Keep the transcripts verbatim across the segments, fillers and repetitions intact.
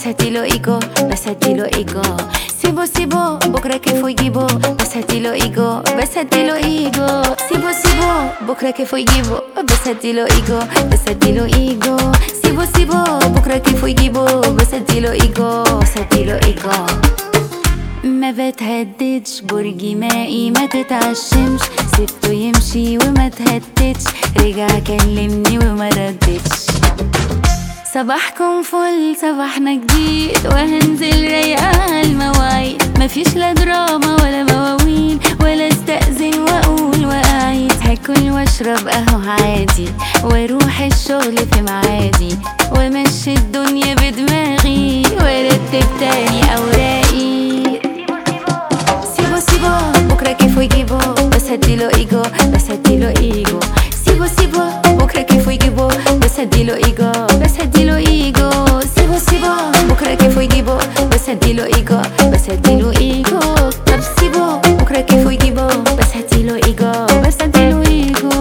اديله ايجو بس اديله ايجو. سيبو سيبو بكرة كيفه يجيبه بس اديله ايجو بس اديله ايجو. سيبو سيبو بكرة كيفه يجيبه بس اديله ايجو بس اديله ايجو. سيبو سيبو بكرة كيفه يجيبه بس اديله ايجو بس اديله ايجو. ما بتهددش برجي مائي ما تتعشمش، سبته يمشي وما تهددش، رجع كلمني وما ردتش. صباحكم فل صباحنا جديد وهنزل رايقة عالمواعيد، مفيش لا دراما ولا مواويل ولا استأذن واقول واعيد. هاكل واشرب اهو عادي واروح الشغل في معادي وامشي الدنيا بدماغي وارتب تاني اوراقي. سيبو سيبو بكرة كيفه يجيبه بس هديله ايجو بس هديله ايجو. سيبو سيبو بكرة كيفه يجيبه بس هديله ايجو بس هديله ايجو. سيبو سيبو بكرة كيفه يجيبه بس هديله ايجو بس هديله ايجو. طب سيبو بكرة كيفه يجيبه بس هديله ايجو بس هديله ايجو.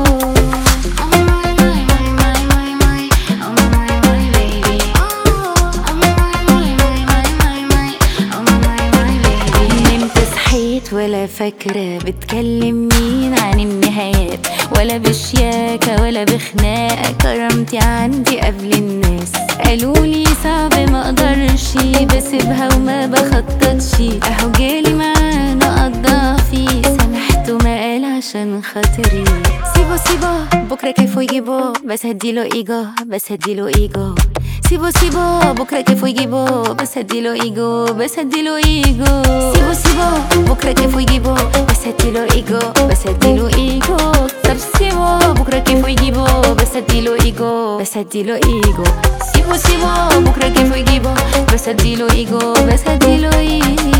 ولا فاكرة بتكلم مين عن النهايات، ولا بشياكة ولا بخناقة، كرامتي عندي قبل الناس. قالولي صعب ما اقدرش بسيبها وما بخططش، اهو جالي معانا قضى فيه سامحته ما قال عشان خاطري. سيبو سيبو بكرة كيفه يجيبه بس هديله ايجو بس هديله ايجو. سيبو سيبو بكرة كيفه يجيبه بس هديله ايجو بس هديله ايجو. سيبو سيبو بكرة كيفه يجيبه بس هديله ايجو بس هديله ايجو. طب سيبو بكرة كيفه يجيبه بس هديله ايجو بس هديله ايجو. سيبو سيبو بكرة كيفه يجيبه بس هديله ايجو بس هديله ايجو.